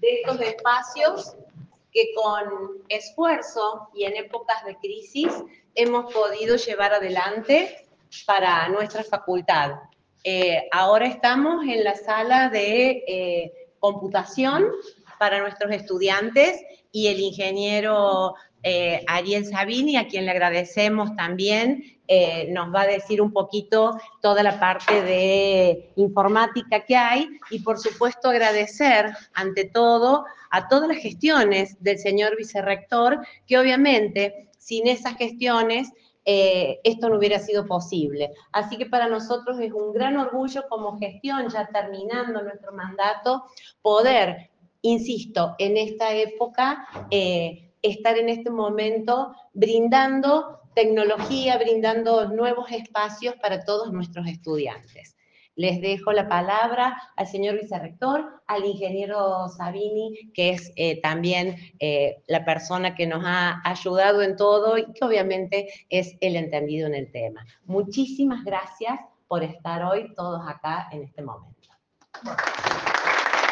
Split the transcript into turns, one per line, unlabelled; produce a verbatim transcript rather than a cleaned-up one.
de estos espacios que con esfuerzo y en épocas de crisis hemos podido llevar adelante para nuestra facultad. Eh, ahora estamos en la sala de eh, computación para nuestros estudiantes y el ingeniero eh, Ariel Sabini, a quien le agradecemos también, eh, nos va a decir un poquito toda la parte de informática que hay y por supuesto agradecer ante todo a todas las gestiones del señor vicerrector, que obviamente sin esas gestiones Eh, esto no hubiera sido posible. Así que para nosotros es un gran orgullo como gestión, ya terminando nuestro mandato, poder, insisto, en esta época, eh, estar en este momento brindando tecnología, brindando nuevos espacios para todos nuestros estudiantes. Les dejo la palabra al señor vicerrector, al ingeniero Sabini, que es eh, también eh, la persona que nos ha ayudado en todo y que obviamente es el entendido en el tema. Muchísimas gracias por estar hoy todos acá en este momento.